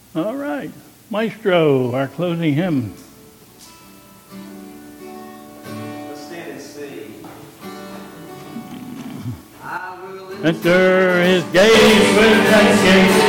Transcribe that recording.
All right. Maestro, our closing hymn. Let's stand and sing. I will Enter his gates with thanksgiving.